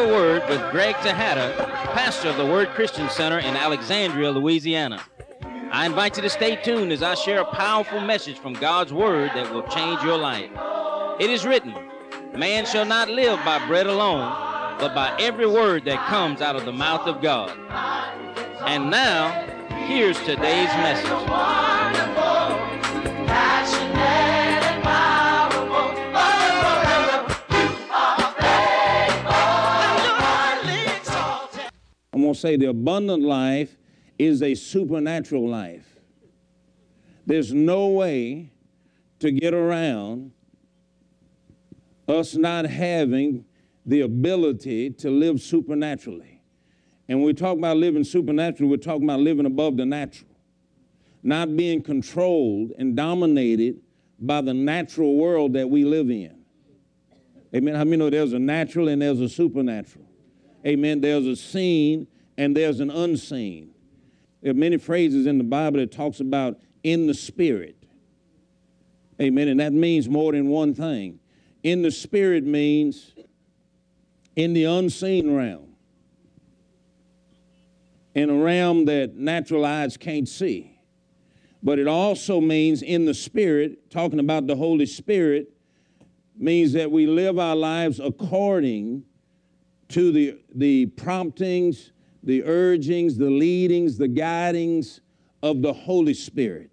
the Word with Greg Tejada, pastor of the Word Christian Center in Alexandria, Louisiana. I invite you to stay tuned as I share a powerful message from God's Word that will change your life. It is written, "Man shall not live by bread alone, but by every word that comes out of the mouth of God." And now, here's today's message. I'm going to say the abundant life is a supernatural life. There's no way to get around us not having the ability to live supernaturally. And when we talk about living supernaturally, we're talking about living above the natural, not being controlled and dominated by the natural world that we live in. Amen. How many know there's a natural and there's a supernatural? Amen. There's a seen and there's an unseen. There are many phrases in the Bible that talks about in the spirit. Amen. And that means more than one thing. In the spirit means in the unseen realm. In a realm that natural eyes can't see. But it also means in the spirit, talking about the Holy Spirit, means that we live our lives according to the promptings, the urgings, the leadings, the guidings of the Holy Spirit.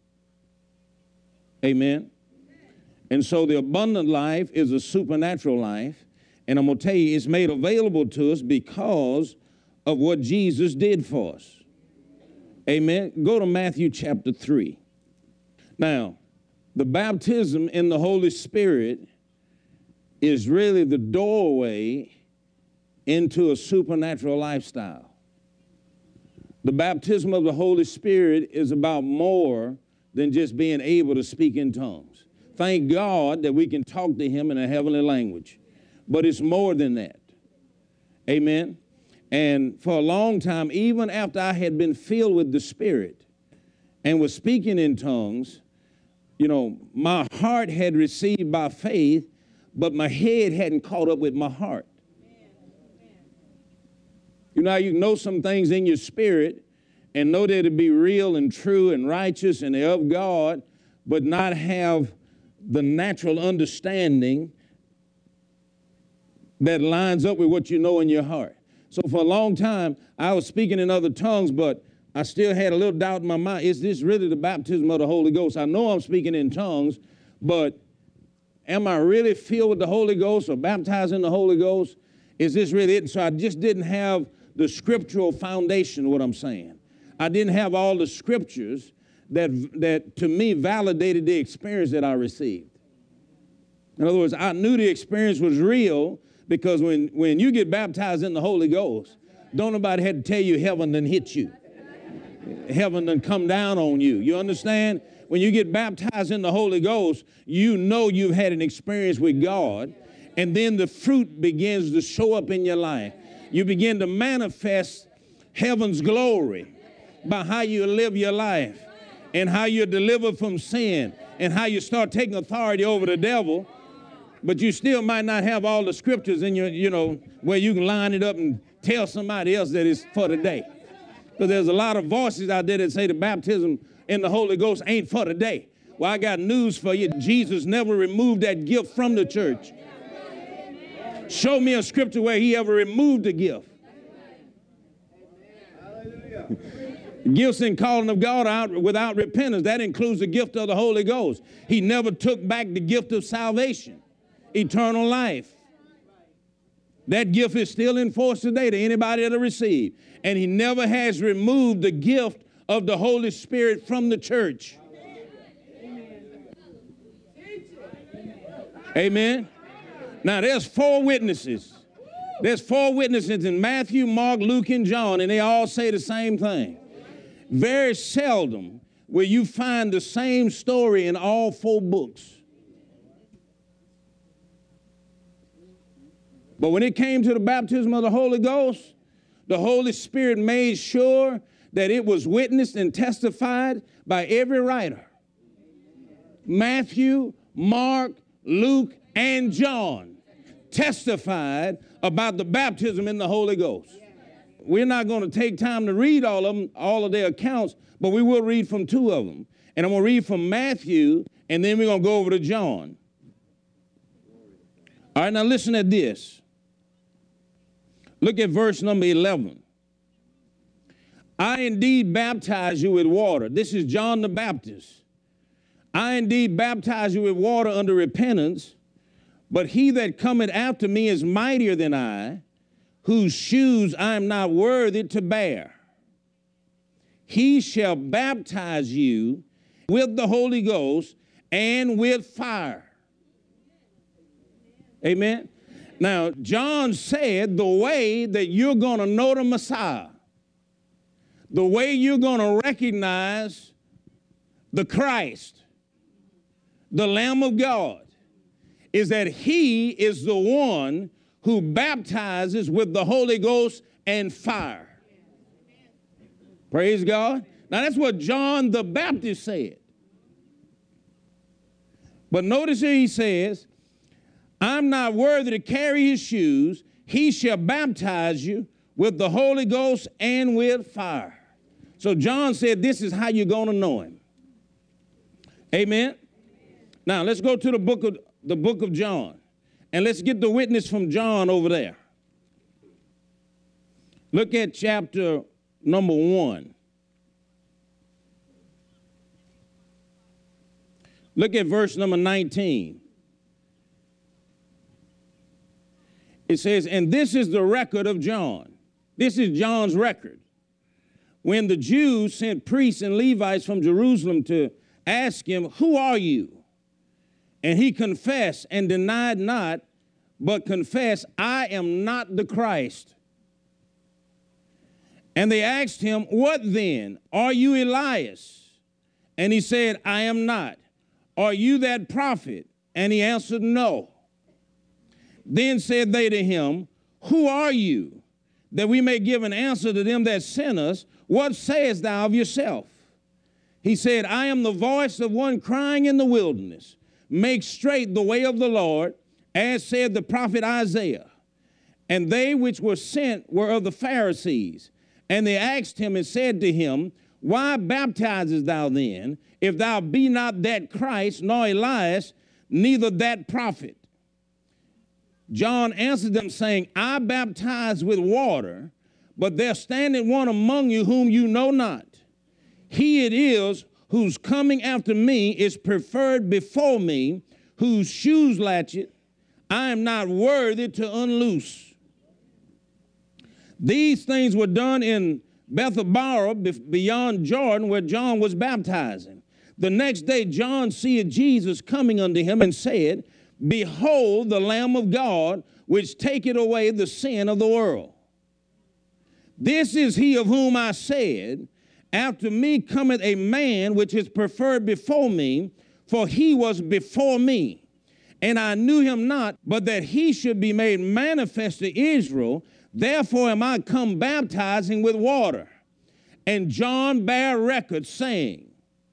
Amen. And so the abundant life is a supernatural life. And I'm going to tell you, it's made available to us because of what Jesus did for us. Amen. Go to Matthew chapter 3. Now, the baptism in the Holy Spirit is really the doorway into a supernatural lifestyle. The baptism of the Holy Spirit is about more than just being able to speak in tongues. Thank God that we can talk to Him in a heavenly language. But it's more than that. Amen. And for a long time, even after I had been filled with the Spirit and was speaking in tongues, you know, my heart had received by faith, but my head hadn't caught up with my heart. You know, you know some things in your spirit and know that it be real and true and righteous and they're of God, but not have the natural understanding that lines up with what you know in your heart. So for a long time, I was speaking in other tongues, but I still had a little doubt in my mind. Is this really the baptism of the Holy Ghost? I know I'm speaking in tongues, but am I really filled with the Holy Ghost or baptized in the Holy Ghost? Is this really it? And so I just didn't have the scriptural foundation of what I'm saying. I didn't have all the scriptures that to me validated the experience that I received. In other words, I knew the experience was real because when you get baptized in the Holy Ghost, don't nobody have to tell you heaven done hit you. Heaven done come down on you. You understand? When you get baptized in the Holy Ghost, you know you've had an experience with God, and then the fruit begins to show up in your life. You begin to manifest heaven's glory by how you live your life and how you're delivered from sin and how you start taking authority over the devil. But you still might not have all the scriptures in your, you know, where you can line it up and tell somebody else that it's for today. Because there's a lot of voices out there that say the baptism in the Holy Ghost ain't for today. Well, I got news for you. Jesus never removed that gift from the church. Show me a scripture where He ever removed the gift. Gifts and calling of God out without repentance, that includes the gift of the Holy Ghost. He never took back the gift of salvation, eternal life. That gift is still in force today to anybody that'll receive. And He never has removed the gift of the Holy Spirit from the church. Amen. Now, there's 4 witnesses. There's 4 witnesses in Matthew, Mark, Luke, and John, and they all say the same thing. Very seldom will you find the same story in all 4 books. But when it came to the baptism of the Holy Ghost, the Holy Spirit made sure that it was witnessed and testified by every writer. Matthew, Mark, Luke, and John testified about the baptism in the Holy Ghost. We're not going to take time to read all of them, all of their accounts, but we will read from two of them. And I'm going to read from Matthew, and then we're going to go over to John. All right, now listen at this. Look at verse number 11. I indeed baptize you with water. This is John the Baptist. I indeed baptize you with water unto repentance, but he that cometh after me is mightier than I, whose shoes I am not worthy to bear. He shall baptize you with the Holy Ghost and with fire. Amen. Now, John said the way that you're going to know the Messiah, the way you're going to recognize the Christ, the Lamb of God, is that he is the one who baptizes with the Holy Ghost and fire. Praise God. Now, that's what John the Baptist said. But notice here he says, I'm not worthy to carry his shoes. He shall baptize you with the Holy Ghost and with fire. So John said this is how you're going to know him. Amen. Now, let's go to the book of John. And let's get the witness from John over there. Look at chapter number 1. Look at verse number 19. It says, and this is the record of John. This is John's record. When the Jews sent priests and Levites from Jerusalem to ask him, who are you? And he confessed and denied not, but confessed, I am not the Christ. And they asked him, what then? Are you Elias? And he said, I am not. Are you that prophet? And he answered, no. Then said they to him, who are you? That we may give an answer to them that sent us. What sayest thou of yourself? He said, I am the voice of one crying in the wilderness, make straight the way of the Lord, as said the prophet Isaiah. And they which were sent were of the Pharisees. And they asked him and said to him, why baptizest thou then, if thou be not that Christ, nor Elias, neither that prophet? John answered them, saying, I baptize with water, but there standeth one among you whom you know not. He it is whose coming after me is preferred before me, whose shoes latchet I am not worthy to unloose. These things were done in Bethabara beyond Jordan, where John was baptizing. The next day John seeth Jesus coming unto him and said, behold the Lamb of God, which taketh away the sin of the world. This is he of whom I said, after me cometh a man which is preferred before me, for he was before me. And I knew him not, but that he should be made manifest to Israel. Therefore am I come baptizing with water. And John bare record, saying,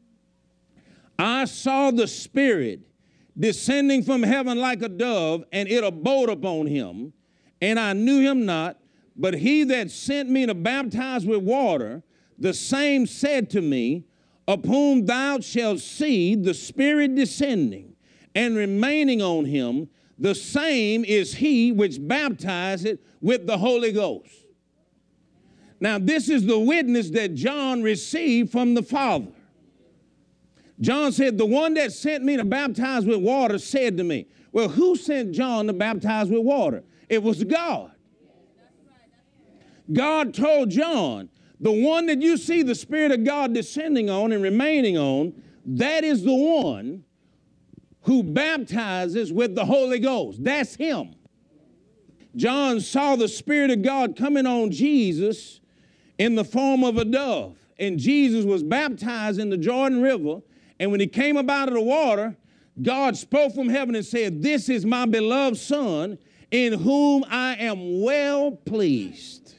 I saw the Spirit descending from heaven like a dove, and it abode upon him. And I knew him not, but he that sent me to baptize with water, the same said to me, of whom thou shalt see the Spirit descending and remaining on him, the same is he which baptizeth with the Holy Ghost. Now, this is the witness that John received from the Father. John said, the one that sent me to baptize with water said to me. Well, who sent John to baptize with water? It was God. God told John, the one that you see the Spirit of God descending on and remaining on, that is the one who baptizes with the Holy Ghost. That's him. John saw the Spirit of God coming on Jesus in the form of a dove. And Jesus was baptized in the Jordan River. And when he came up out of the water, God spoke from heaven and said, this is my beloved Son, in whom I am well pleased.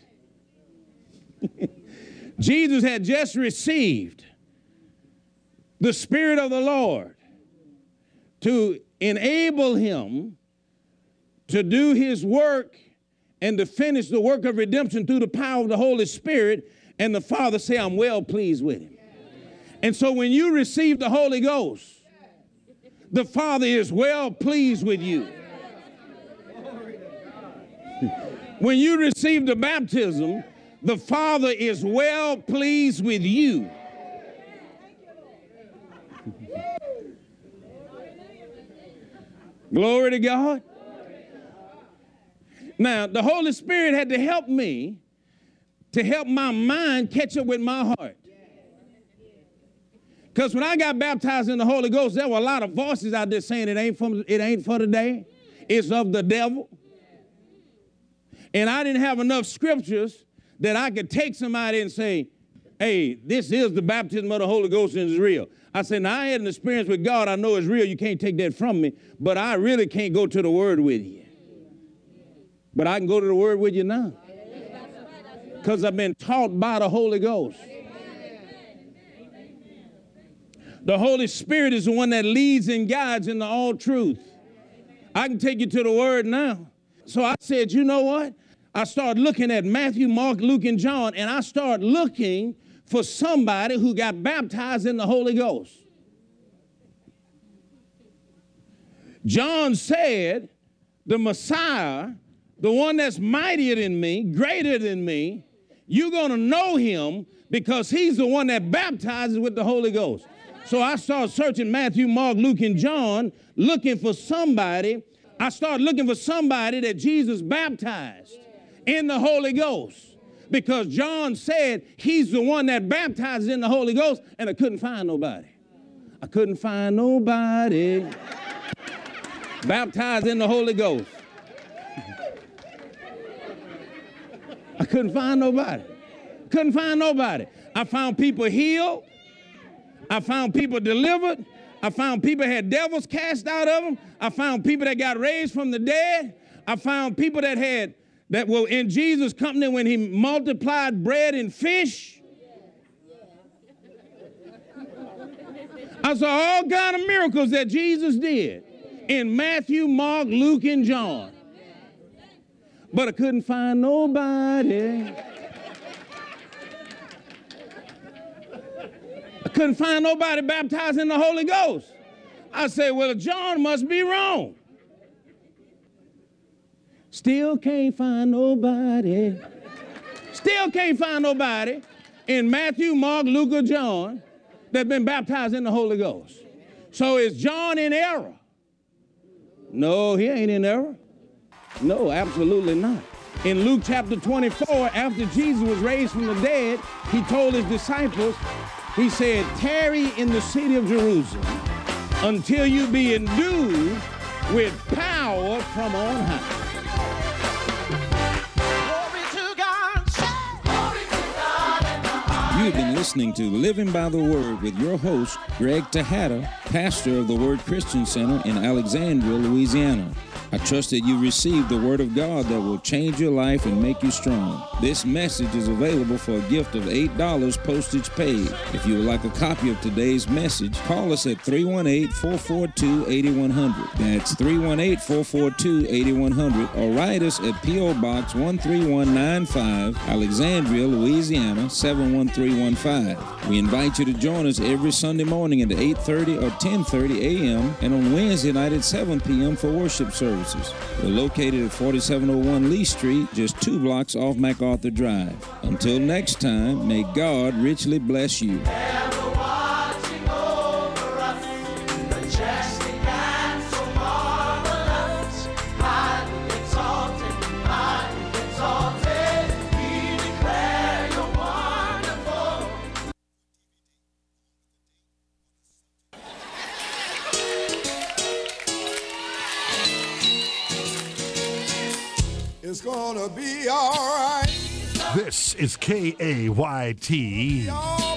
Jesus had just received the Spirit of the Lord to enable him to do his work and to finish the work of redemption through the power of the Holy Spirit, and the Father say, I'm well pleased with him. And so when you receive the Holy Ghost, the Father is well pleased with you. When you receive the baptism, the Father is well pleased with you. Glory to God. Now, the Holy Spirit had to help me to help my mind catch up with my heart. Because when I got baptized in the Holy Ghost, there were a lot of voices out there saying it ain't for today. It's of the devil. And I didn't have enough scriptures that I could take somebody and say, hey, this is the baptism of the Holy Ghost and it's real. I said, now I had an experience with God. I know it's real. You can't take that from me. But I really can't go to the Word with you. But I can go to the Word with you now. Because I've been taught by the Holy Ghost. The Holy Spirit is the one that leads and guides into all truth. I can take you to the Word now. So I said, you know what? I started looking at Matthew, Mark, Luke, and John, and I started looking for somebody who got baptized in the Holy Ghost. John said, the Messiah, the one that's mightier than me, greater than me, you're going to know him because he's the one that baptizes with the Holy Ghost. So I started searching Matthew, Mark, Luke, and John, looking for somebody. I started looking for somebody that Jesus baptized in the Holy Ghost, because John said he's the one that baptizes in the Holy Ghost, and I couldn't find nobody. I couldn't find nobody baptized in the Holy Ghost. I couldn't find nobody. Couldn't find nobody. I found people healed. I found people delivered. I found people had devils cast out of them. I found people that got raised from the dead. I found people that were in Jesus' company when he multiplied bread and fish. I saw all kind of miracles that Jesus did in Matthew, Mark, Luke, and John. But I couldn't find nobody. I couldn't find nobody baptized in the Holy Ghost. I said, well, John must be wrong. Still can't find nobody. Still can't find nobody in Matthew, Mark, Luke, or John that's been baptized in the Holy Ghost. So is John in error? No, he ain't in error. No, absolutely not. In Luke chapter 24, after Jesus was raised from the dead, he told his disciples, he said, tarry in the city of Jerusalem until you be endued with power from on high. You've been listening to Living by the Word with your host, Greg Tejada, pastor of the Word Christian Center in Alexandria, Louisiana. I trust that you received the Word of God that will change your life and make you strong. This message is available for a gift of $8 postage paid. If you would like a copy of today's message, call us at 318-442-8100. That's 318-442-8100, or write us at P.O. Box 13195, Alexandria, Louisiana 71315. We invite you to join us every Sunday morning at 8:30 or 10:30 a.m. and on Wednesday night at 7 p.m. for worship services. We're located at 4701 Lee Street, just 2 blocks off MacArthur Drive. Until next time, may God richly bless you. It's gonna be all right. This is KAYT.